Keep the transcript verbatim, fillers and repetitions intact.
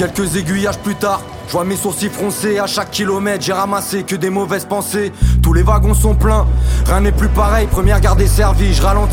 Quelques aiguillages plus tard, je vois mes sourcils froncés. À chaque kilomètre j'ai ramassé que des mauvaises pensées. Tous les wagons sont pleins, rien n'est plus pareil. Première garde desservie, je ralentis.